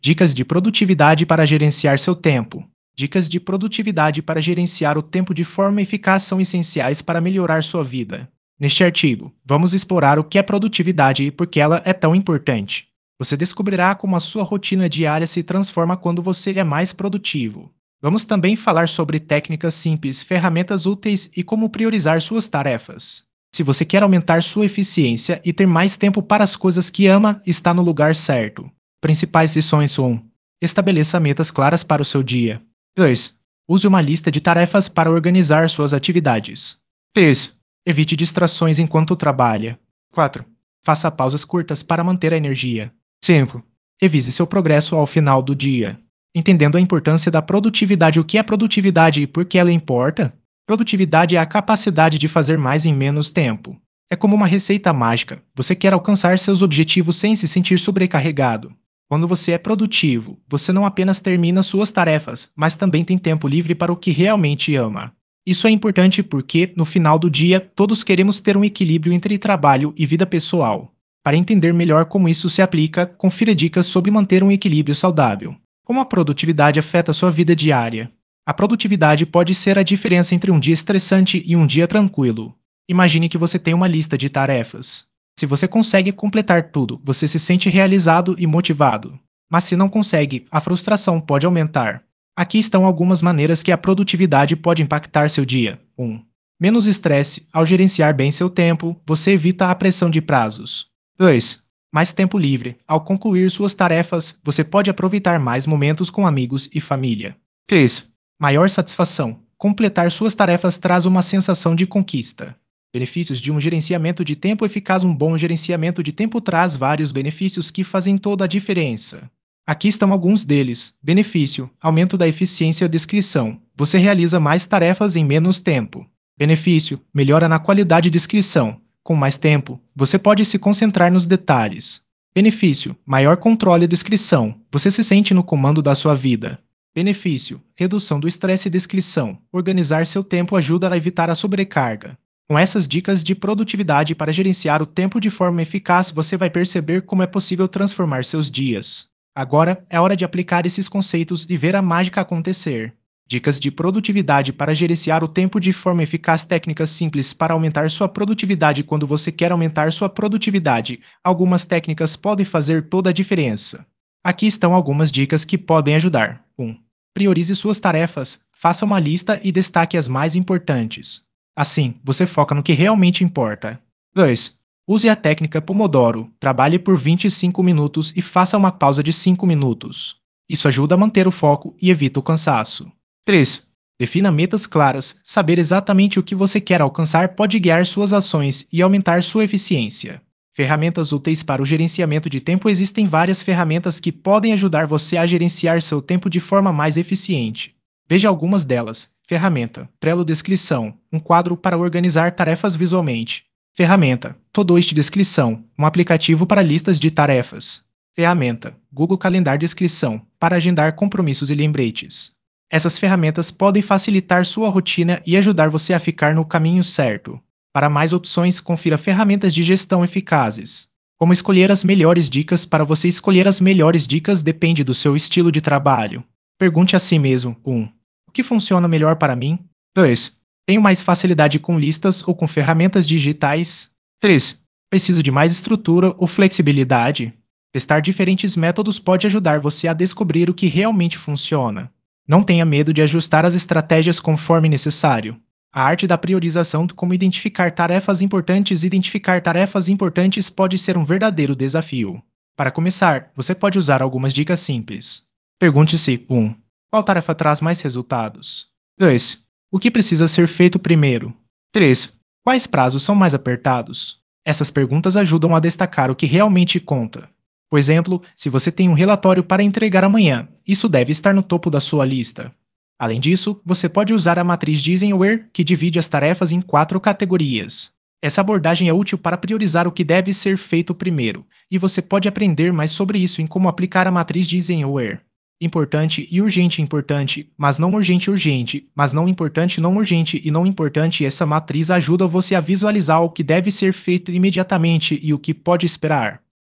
Dicas de produtividade para gerenciar seu tempo. Dicas de produtividade para gerenciar o tempo de forma eficaz são essenciais para melhorar sua vida. Neste artigo, vamos explorar o que é produtividade e por que ela é tão importante. Você descobrirá como a sua rotina diária se transforma quando você é mais produtivo. Vamos também falar sobre técnicas simples, ferramentas úteis e como priorizar suas tarefas. Se você quer aumentar sua eficiência e ter mais tempo para as coisas que ama, está no lugar certo. Principais lições: 1. Estabeleça metas claras para o seu dia. 2. Use uma lista de tarefas para organizar suas atividades. 3. Evite distrações enquanto trabalha. 4. Faça pausas curtas para manter a energia. 5. Revise seu progresso ao final do dia. Entendendo a importância da produtividade. O que é produtividade e por que ela importa? Produtividade é a capacidade de fazer mais em menos tempo. É como uma receita mágica. Você quer alcançar seus objetivos sem se sentir sobrecarregado. Quando você é produtivo, você não apenas termina suas tarefas, mas também tem tempo livre para o que realmente ama. Isso é importante porque, no final do dia, todos queremos ter um equilíbrio entre trabalho e vida pessoal. Para entender melhor como isso se aplica, confira dicas sobre manter um equilíbrio saudável. Como a produtividade afeta sua vida diária? A produtividade pode ser a diferença entre um dia estressante e um dia tranquilo. Imagine que você tem uma lista de tarefas. Se você consegue completar tudo, você se sente realizado e motivado. Mas se não consegue, a frustração pode aumentar. Aqui estão algumas maneiras que a produtividade pode impactar seu dia. 1. Menos estresse. Ao gerenciar bem seu tempo, você evita a pressão de prazos. 2. Mais tempo livre. Ao concluir suas tarefas, você pode aproveitar mais momentos com amigos e família. 3. Maior satisfação. Completar suas tarefas traz uma sensação de conquista. Benefícios de um gerenciamento de tempo eficaz. Um bom gerenciamento de tempo traz vários benefícios que fazem toda a diferença. Aqui estão alguns deles. Benefício: aumento da eficiência. Descrição: você realiza mais tarefas em menos tempo. Benefício: melhora na qualidade. Descrição: com mais tempo, você pode se concentrar nos detalhes. Benefício: maior controle. Descrição: você se sente no comando da sua vida. Benefício: redução do estresse. Descrição: organizar seu tempo ajuda a evitar a sobrecarga. Com essas dicas de produtividade para gerenciar o tempo de forma eficaz, você vai perceber como é possível transformar seus dias. Agora é hora de aplicar esses conceitos e ver a mágica acontecer. Dicas de produtividade para gerenciar o tempo de forma eficaz. Técnicas simples para aumentar sua produtividade. Quando você quer aumentar sua produtividade, algumas técnicas podem fazer toda a diferença. Aqui estão algumas dicas que podem ajudar. 1. Priorize suas tarefas. Faça uma lista e destaque as mais importantes. Assim, você foca no que realmente importa. 2. Use a técnica Pomodoro. Trabalhe por 25 minutos e faça uma pausa de 5 minutos. Isso ajuda a manter o foco e evita o cansaço. 3. Defina metas claras. Saber exatamente o que você quer alcançar pode guiar suas ações e aumentar sua eficiência. Ferramentas úteis para o gerenciamento de tempo. Existem várias ferramentas que podem ajudar você a gerenciar seu tempo de forma mais eficiente. Veja algumas delas. Ferramenta Trello. Descrição: um quadro para organizar tarefas visualmente. Ferramenta Todoist. Descrição: um aplicativo para listas de tarefas. Ferramenta Google Calendar. Descrição: para agendar compromissos e lembretes. Essas ferramentas podem facilitar sua rotina e ajudar você a ficar no caminho certo. Para mais opções, confira ferramentas de gestão eficazes. Como escolher as melhores dicas? Para você escolher as melhores dicas depende do seu estilo de trabalho. Pergunte a si mesmo: 1. O que funciona melhor para mim? 2. Tenho mais facilidade com listas ou com ferramentas digitais? 3. Preciso de mais estrutura ou flexibilidade? Testar diferentes métodos pode ajudar você a descobrir o que realmente funciona. Não tenha medo de ajustar as estratégias conforme necessário. A arte da priorização. Como identificar tarefas importantes. Identificar tarefas importantes pode ser um verdadeiro desafio. Para começar, você pode usar algumas dicas simples. Pergunte-se: 1. Qual tarefa traz mais resultados? 2. O que precisa ser feito primeiro? 3. Quais prazos são mais apertados? Essas perguntas ajudam a destacar o que realmente conta. Por exemplo, se você tem um relatório para entregar amanhã, isso deve estar no topo da sua lista. Além disso, você pode usar a matriz de Eisenhower, que divide as tarefas em 4 categorias. Essa abordagem é útil para priorizar o que deve ser feito primeiro, e você pode aprender mais sobre isso em como aplicar a matriz de Eisenhower. Importante e urgente. Importante, mas não urgente. Urgente, mas não importante. Não urgente e não importante. Essa matriz ajuda você a visualizar o que deve ser feito imediatamente e o que pode esperar.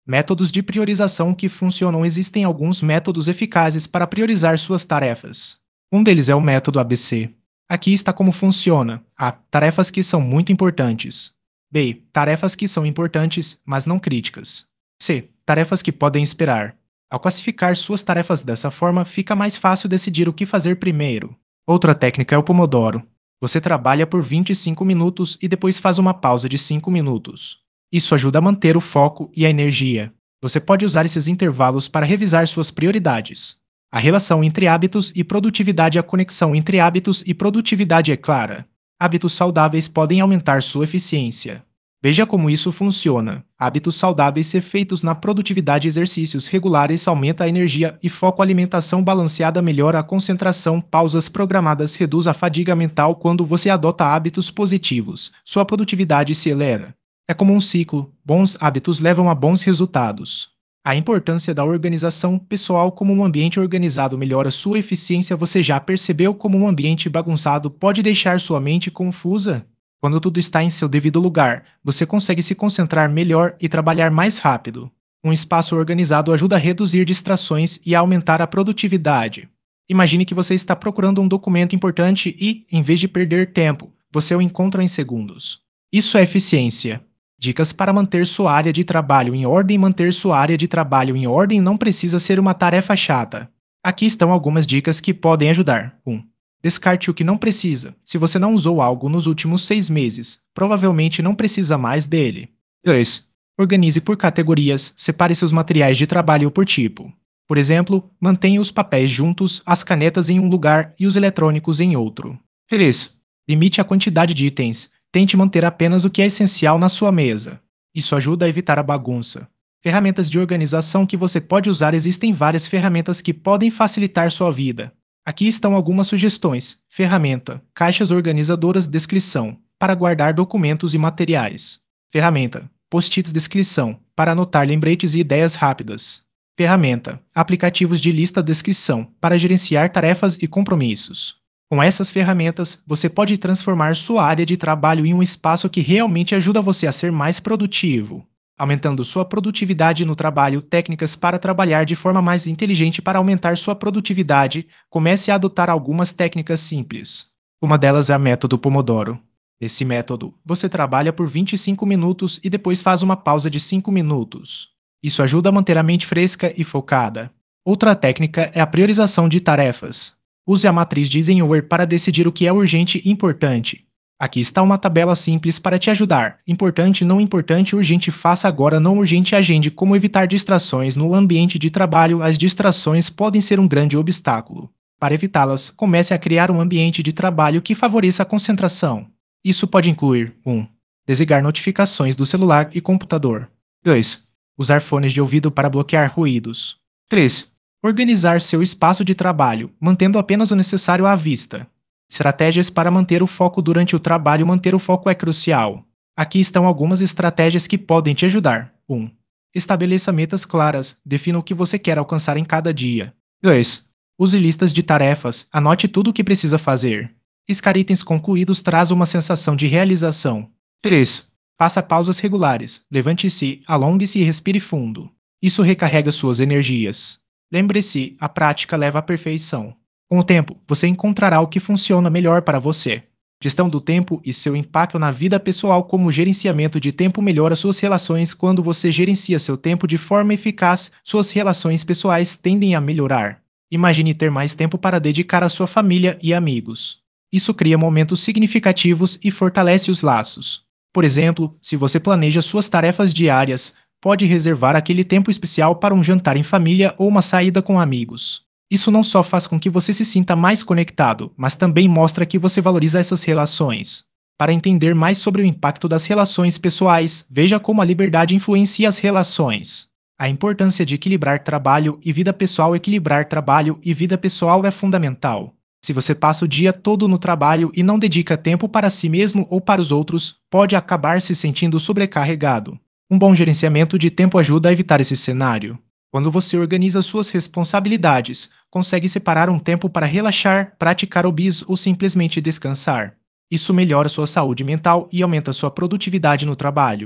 Métodos de priorização que funcionam. Existem alguns métodos eficazes para priorizar suas tarefas. Um deles é o método ABC. Aqui está como funciona. A. Tarefas que são muito importantes. B. Tarefas que são importantes, mas não críticas. C. Tarefas que podem esperar. Ao classificar suas tarefas dessa forma, fica mais fácil decidir o que fazer primeiro. Outra técnica é o Pomodoro. Você trabalha por 25 minutos e depois faz uma pausa de 5 minutos. Isso ajuda a manter o foco e a energia. Você pode usar esses intervalos para revisar suas prioridades. A relação entre hábitos e produtividade. A conexão entre hábitos e produtividade é clara. Hábitos saudáveis podem aumentar sua eficiência. Veja como isso funciona. Hábitos saudáveis ser feitos na produtividade. Exercícios regulares aumenta a energia e foco. Alimentação balanceada melhora a concentração. Pausas programadas reduz a fadiga mental. Quando você adota hábitos positivos, sua produtividade se eleva. É como um ciclo. Bons hábitos levam a bons resultados. A importância da organização pessoal. Como um ambiente organizado melhora sua eficiência. Você já percebeu como um ambiente bagunçado pode deixar sua mente confusa? Quando tudo está em seu devido lugar, você consegue se concentrar melhor e trabalhar mais rápido. Um espaço organizado ajuda a reduzir distrações e a aumentar a produtividade. Imagine que você está procurando um documento importante e, em vez de perder tempo, você o encontra em segundos. Isso é eficiência. Dicas para manter sua área de trabalho em ordem. Manter sua área de trabalho em ordem não precisa ser uma tarefa chata. Aqui estão algumas dicas que podem ajudar. 1. Descarte o que não precisa. Se você não usou algo nos últimos 6 meses, provavelmente não precisa mais dele. 2. Organize por categorias. Separe seus materiais de trabalho por tipo. Por exemplo, mantenha os papéis juntos, as canetas em um lugar e os eletrônicos em outro. 3. Limite a quantidade de itens. Tente manter apenas o que é essencial na sua mesa. Isso ajuda a evitar a bagunça. Ferramentas de organização que você pode usar. Existem várias ferramentas que podem facilitar sua vida. Aqui estão algumas sugestões. Ferramenta: caixas organizadoras. Descrição: para guardar documentos e materiais. Ferramenta: post-its. Descrição: para anotar lembretes e ideias rápidas. Ferramenta: aplicativos de lista. Descrição: para gerenciar tarefas e compromissos. Com essas ferramentas, você pode transformar sua área de trabalho em um espaço que realmente ajuda você a ser mais produtivo. Aumentando sua produtividade no trabalho. Técnicas para trabalhar de forma mais inteligente. Para aumentar sua produtividade, comece a adotar algumas técnicas simples. Uma delas é o método Pomodoro. Nesse método, você trabalha por 25 minutos e depois faz uma pausa de 5 minutos. Isso ajuda a manter a mente fresca e focada. Outra técnica é a priorização de tarefas. Use a matriz de Eisenhower para decidir o que é urgente e importante. Aqui está uma tabela simples para te ajudar. Importante, não importante, urgente, faça agora, não urgente, agende. Como evitar distrações no ambiente de trabalho. As distrações podem ser um grande obstáculo. Para evitá-las, comece a criar um ambiente de trabalho que favoreça a concentração. Isso pode incluir 1. Desligar notificações do celular e computador. 2. Usar fones de ouvido para bloquear ruídos. 3. Organizar seu espaço de trabalho, mantendo apenas o necessário à vista. Estratégias para manter o foco durante o trabalho. Manter o foco é crucial. Aqui estão algumas estratégias que podem te ajudar. 1. Estabeleça metas claras. Defina o que você quer alcançar em cada dia. 2. Use listas de tarefas. Anote tudo o que precisa fazer. Riscar itens concluídos traz uma sensação de realização. 3. Faça pausas regulares. Levante-se, alongue-se e respire fundo. Isso recarrega suas energias. Lembre-se, a prática leva à perfeição. Com o tempo, você encontrará o que funciona melhor para você. Gestão do tempo e seu impacto na vida pessoal. Como gerenciamento de tempo melhora suas relações. Quando você gerencia seu tempo de forma eficaz, suas relações pessoais tendem a melhorar. Imagine ter mais tempo para dedicar à sua família e amigos. Isso cria momentos significativos e fortalece os laços. Por exemplo, se você planeja suas tarefas diárias, pode reservar aquele tempo especial para um jantar em família ou uma saída com amigos. Isso não só faz com que você se sinta mais conectado, mas também mostra que você valoriza essas relações. Para entender mais sobre o impacto das relações pessoais, veja como a liberdade influencia as relações. A importância de equilibrar trabalho e vida pessoal. Equilibrar trabalho e vida pessoal é fundamental. Se você passa o dia todo no trabalho e não dedica tempo para si mesmo ou para os outros, pode acabar se sentindo sobrecarregado. Um bom gerenciamento de tempo ajuda a evitar esse cenário. Quando você organiza suas responsabilidades, consegue separar um tempo para relaxar, praticar hobbies ou simplesmente descansar. Isso melhora sua saúde mental e aumenta sua produtividade no trabalho.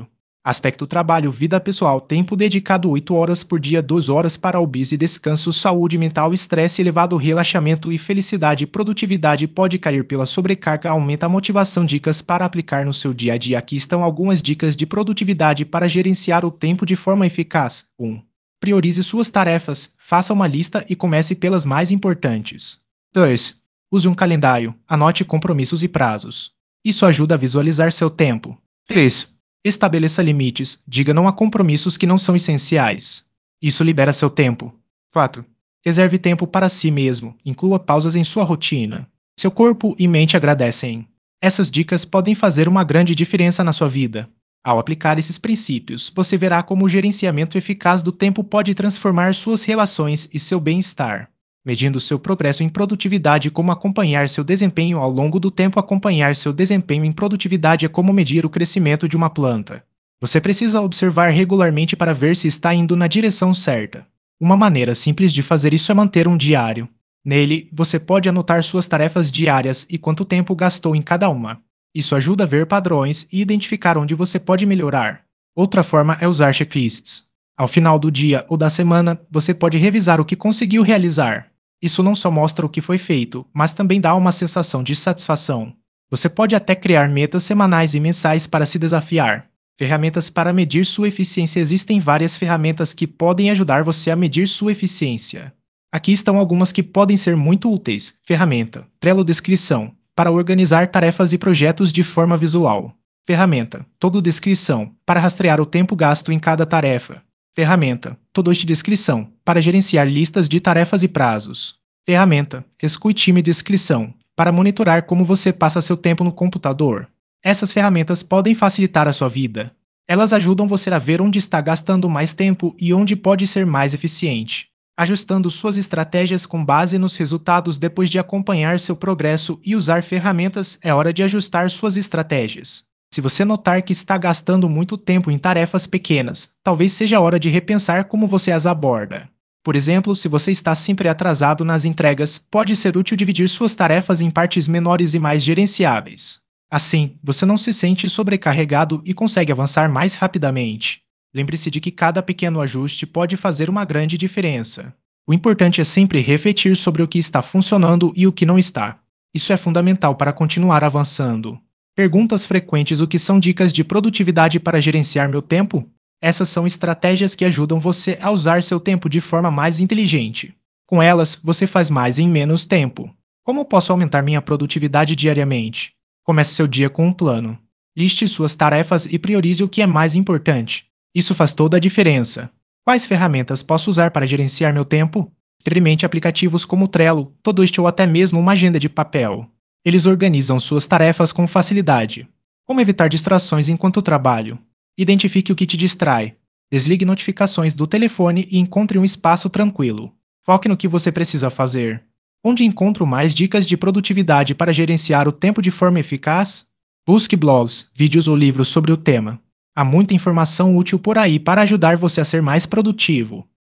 Aspecto trabalho, vida pessoal, tempo dedicado 8 horas por dia, 2 horas para hobbies e descanso, saúde mental, estresse elevado, relaxamento e felicidade, produtividade pode cair pela sobrecarga, aumenta a motivação, dicas para aplicar no seu dia a dia. Aqui estão algumas dicas de produtividade para gerenciar o tempo de forma eficaz. 1. Priorize suas tarefas, faça uma lista e comece pelas mais importantes. 2. Use um calendário, anote compromissos e prazos. Isso ajuda a visualizar seu tempo. 3. Estabeleça limites, diga não a compromissos que não são essenciais. Isso libera seu tempo. 4. Reserve tempo para si mesmo, inclua pausas em sua rotina. Seu corpo e mente agradecem. Essas dicas podem fazer uma grande diferença na sua vida. Ao aplicar esses princípios, você verá como o gerenciamento eficaz do tempo pode transformar suas relações e seu bem-estar. Medindo seu progresso em produtividade, como acompanhar seu desempenho ao longo do tempo. Acompanhar seu desempenho em produtividade é como medir o crescimento de uma planta. Você precisa observar regularmente para ver se está indo na direção certa. Uma maneira simples de fazer isso é manter um diário. Nele, você pode anotar suas tarefas diárias e quanto tempo gastou em cada uma. Isso ajuda a ver padrões e identificar onde você pode melhorar. Outra forma é usar checklists. Ao final do dia ou da semana, você pode revisar o que conseguiu realizar. Isso não só mostra o que foi feito, mas também dá uma sensação de satisfação. Você pode até criar metas semanais e mensais para se desafiar. Ferramentas para medir sua eficiência. Existem várias ferramentas que podem ajudar você a medir sua eficiência. Aqui estão algumas que podem ser muito úteis. Ferramenta Trello. Descrição para organizar tarefas e projetos de forma visual. Ferramenta Todo. Descrição para rastrear o tempo gasto em cada tarefa. Ferramenta Todoist. Descrição para gerenciar listas de tarefas e prazos. Ferramenta Squid Time. Descrição para monitorar como você passa seu tempo no computador. Essas ferramentas podem facilitar a sua vida. Elas ajudam você a ver onde está gastando mais tempo e onde pode ser mais eficiente, ajustando suas estratégias com base nos resultados. Depois de acompanhar seu progresso e usar ferramentas, é hora de ajustar suas estratégias. Se você notar que está gastando muito tempo em tarefas pequenas, talvez seja a hora de repensar como você as aborda. Por exemplo, se você está sempre atrasado nas entregas, pode ser útil dividir suas tarefas em partes menores e mais gerenciáveis. Assim, você não se sente sobrecarregado e consegue avançar mais rapidamente. Lembre-se de que cada pequeno ajuste pode fazer uma grande diferença. O importante é sempre refletir sobre o que está funcionando e o que não está. Isso é fundamental para continuar avançando. Perguntas frequentes: o que são dicas de produtividade para gerenciar meu tempo? Essas são estratégias que ajudam você a usar seu tempo de forma mais inteligente. Com elas, você faz mais em menos tempo. Como posso aumentar minha produtividade diariamente? Comece seu dia com um plano. Liste suas tarefas e priorize o que é mais importante. Isso faz toda a diferença. Quais ferramentas posso usar para gerenciar meu tempo? Experimente aplicativos como Trello, Todoist ou até mesmo uma agenda de papel. Eles organizam suas tarefas com facilidade. Como evitar distrações enquanto trabalho? Identifique o que te distrai. Desligue notificações do telefone e encontre um espaço tranquilo. Foque no que você precisa fazer. Onde encontro mais dicas de produtividade para gerenciar o tempo de forma eficaz? Busque blogs, vídeos ou livros sobre o tema. Há muita informação útil por aí para ajudar você a ser mais produtivo.